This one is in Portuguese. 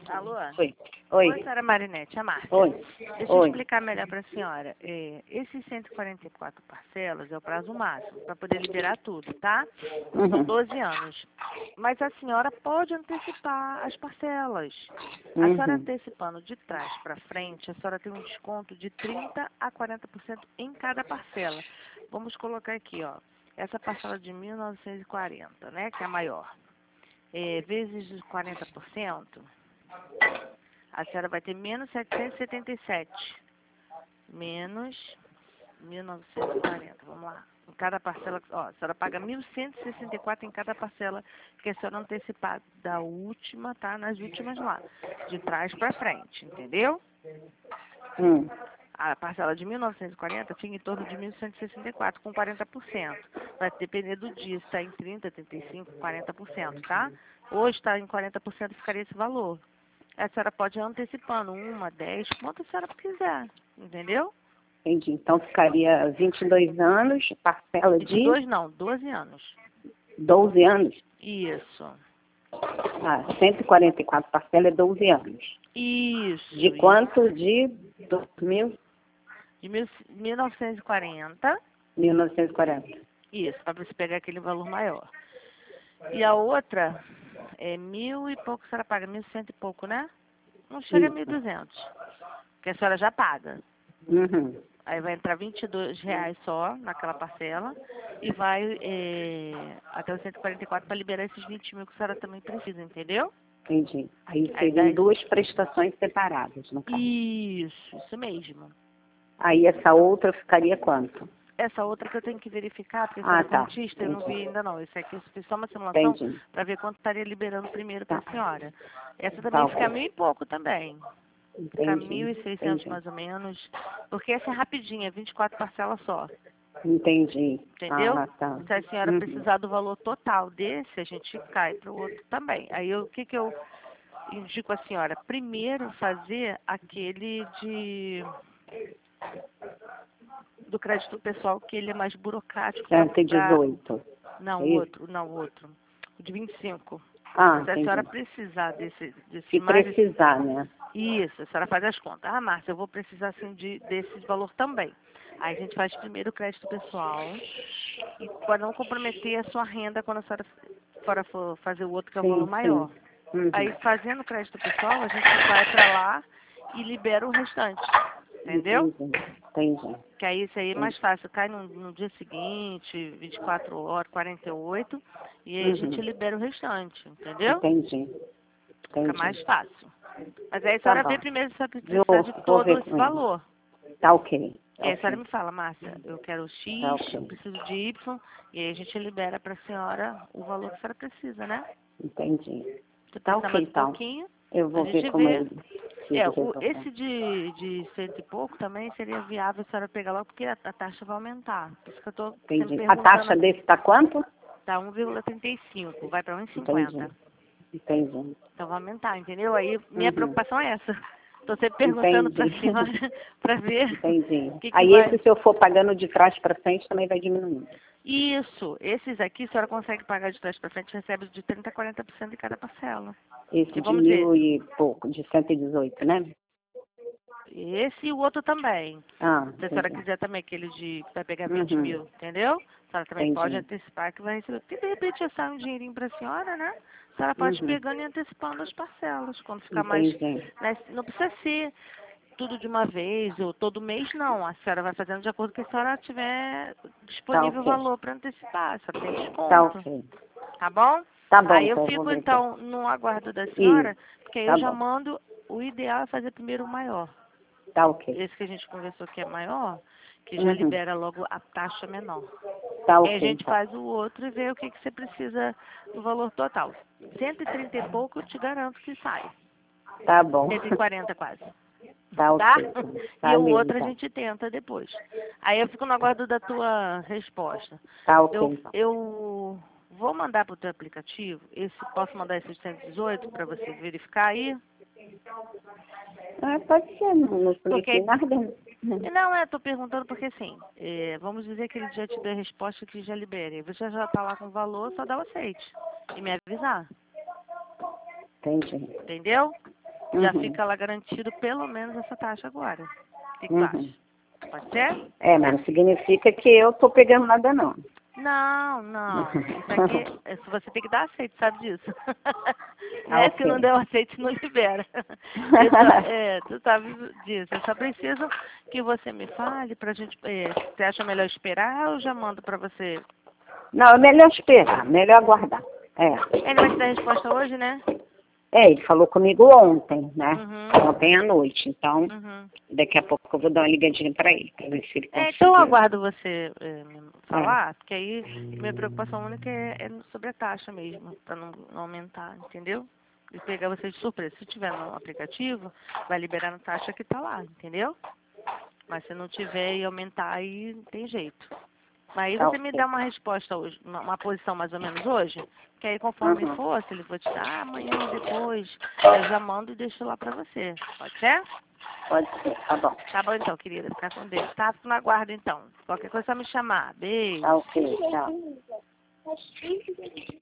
Alô? Oi. Oi, Oi. senhora Marinete, a Márcia. Oi. Deixa eu Oi. explicar melhor para a senhora. Esses 144 parcelas é o prazo máximo para poder liberar tudo, tá? São Uhum. 12 anos. Mas a senhora pode antecipar as parcelas. A senhora Uhum. antecipando de trás para frente, a senhora tem um desconto de 30% a 40% em cada parcela. Vamos colocar aqui, ó. Essa parcela de 1.940, né? Que é a maior. Vezes os 40%. A senhora vai ter menos 777. Menos 1940. Vamos lá. Em cada parcela, ó, a senhora paga 1.164 em cada parcela, que a senhora antecipar da última, tá? Nas últimas lá. De trás para frente, entendeu? A parcela de 1.940 fica em torno de 1.164, com 40%. Vai depender do dia, se está em 30%, 35%, 40%, tá? Hoje está em 40%, ficaria esse valor. A senhora pode ir antecipando 1, 10, quanto a senhora quiser, entendeu? Entendi. Então ficaria 22 anos, parcela de 22 não, 12 anos. 12 anos. Isso. Ah, 144 parcela é 12 anos. Isso. De quanto? De 2000? De 1940. 1940. Isso, para você pegar aquele valor maior. E a outra é 1.000 e pouco, a senhora paga 1.100 e pouco, né? Não chega a Isso. 1.200, que a senhora já paga. Uhum. Aí vai entrar R$ 22 só naquela parcela e vai até os 144 para liberar esses 20 mil que a senhora também precisa, entendeu? Entendi. Aí Aí seriam dá... duas prestações separadas, no caso. Isso mesmo. Aí essa outra ficaria quanto? Essa outra que eu tenho que verificar, porque Ah, essa tá. dentista eu não vi Entendi. ainda não. Isso aqui eu fiz só uma simulação Entendi. para ver quanto estaria liberando primeiro para Tá. a senhora. Essa Tá, também fica ok. 1.000 e pouco também. Fica Entendi. 1.600 Entendi. mais ou menos. Porque essa é rapidinha, 24 parcelas só. Entendi. Entendeu? Ah, tá. Se a senhora Uhum. precisar do valor total desse, a gente cai para o outro também. Aí o que eu indico à senhora? Primeiro fazer aquele do crédito pessoal, que ele é mais burocrático para... 118. Não, É o isso? outro, não, o outro. O de 25. Ah, Se a senhora entendi. precisar desse Se mais... precisar, né? Isso, a senhora faz as contas. Ah, Márcia, eu vou precisar assim desse valor também. Aí a gente faz primeiro o crédito pessoal, e para não comprometer a sua renda quando a senhora for fazer o outro, que é o valor Sim, sim. maior. Uhum. Aí, fazendo o crédito pessoal, a gente vai para lá e libera o restante. Entendeu? Entendi. Entendi. Que aí isso aí é mais fácil. Cai no dia seguinte, 24 horas, 48, e aí a gente Uhum. libera o restante. Entendeu? Entendi. Fica Entendi. mais fácil. Mas aí a Tá senhora vê bom. primeiro se a senhora precisa de Vou todo ver esse com ele. valor. Tá ok. E aí a senhora Ok. me fala, Márcia, eu quero Tá X, eu ok. preciso de Y, e aí a gente libera para a senhora o valor que a senhora precisa, né? Entendi. Se Tá precisar ok, mais um então. pouquinho, Eu a vou ver gente como vê. ele se resolve. Esse de cento e pouco também seria viável a senhora pegar logo, porque a taxa vai aumentar. Por isso que eu estou sempre Entendi. A perguntando taxa assim. desse tá quanto? Tá 1,35, vai para Entendi. 1,50. Entendi. Então vai aumentar, entendeu? Aí minha Uhum. preocupação é essa. Estou sempre perguntando para Entendi. a senhora para ver Entendi. o que Aí vai. esse, se eu for pagando de trás para frente, também vai diminuindo. Isso, esses aqui a senhora consegue pagar de trás para frente, recebe de 30% a 40% de cada parcela. Esse E de vamos dizer, 1000 e pouco, de 118, né? esse e o outro também. Ah, Se a senhora entendi. quiser também aquele que vai pegar 20 Uhum. mil, entendeu? A senhora também pode Entendi. antecipar que vai receber. Porque de repente já sai um dinheirinho para a senhora, né? A senhora pode ir Uhum. pegando e antecipando as parcelas. Quando ficar mais. Entendi. Né? Não precisa ser tudo de uma vez ou todo mês, não. A senhora vai fazendo de acordo com o que a senhora tiver Tá disponível o ok. valor para antecipar. A senhora tem Tá desconto. ok. Tá bom? Tá bom, Aí eu então eu vou fico ver aqui. então no aguardo da Isso. senhora, porque aí eu Tá já bom. mando. O ideal é fazer primeiro o maior. Tá ok. Esse que a gente conversou que é maior, que já Uhum. libera logo a taxa menor. Tá E aí a ok, gente então. faz o outro e vê o que você precisa do valor total. 130 e pouco eu te garanto que sai. Tá bom. 140 quase. Tá Tá? ok. Então. E o Valeu, outro a então. gente tenta depois. Aí eu fico no aguardo da tua resposta. Tá ok, Eu, então. eu vou mandar para o teu aplicativo. Posso mandar esses 118 para você verificar aí? Ah, pode ser, não Porque conheci aí nada. não, tô perguntando porque assim, vamos dizer que ele já te deu a resposta que já libere. Você já tá lá com o valor, só dá o aceite. E me avisar. Entendi. Entendeu? Já fica lá garantido pelo menos essa taxa agora. O que tu acha? Pode ser? É, mas não significa que eu tô pegando nada, não. Não, não. Isso aqui, você tem que dar aceite, sabe disso? Né? Ok. Se não der o aceite, não libera. Tu sabe disso. Eu só preciso que você me fale pra gente. Você acha melhor esperar ou eu já mando pra você? Não, é melhor esperar, melhor aguardar. É. Ele vai te dar a resposta hoje, né? Ele falou comigo ontem, né? Uhum. Ontem à noite. Então, Uhum. daqui a pouco eu vou dar uma ligadinha pra ele, pra ver se ele conseguiu. Então eu aguardo você me falar, porque aí minha preocupação única é sobre a taxa mesmo, pra não aumentar, entendeu? E pegar você de surpresa. Se tiver no aplicativo, vai liberar a taxa que tá lá, entendeu? Mas se não tiver e aumentar, aí não tem jeito. Mas aí você me dá uma resposta hoje, uma posição mais ou menos hoje, que aí conforme for, se ele for te dar amanhã ou depois, eu já mando e deixo lá pra você. Pode ser? Pode ser, tá bom. Tá bom então, querida. Ficar com Deus. Tá? Fico na guarda então. Qualquer coisa é só me chamar. Beijo. Tá ok, tchau.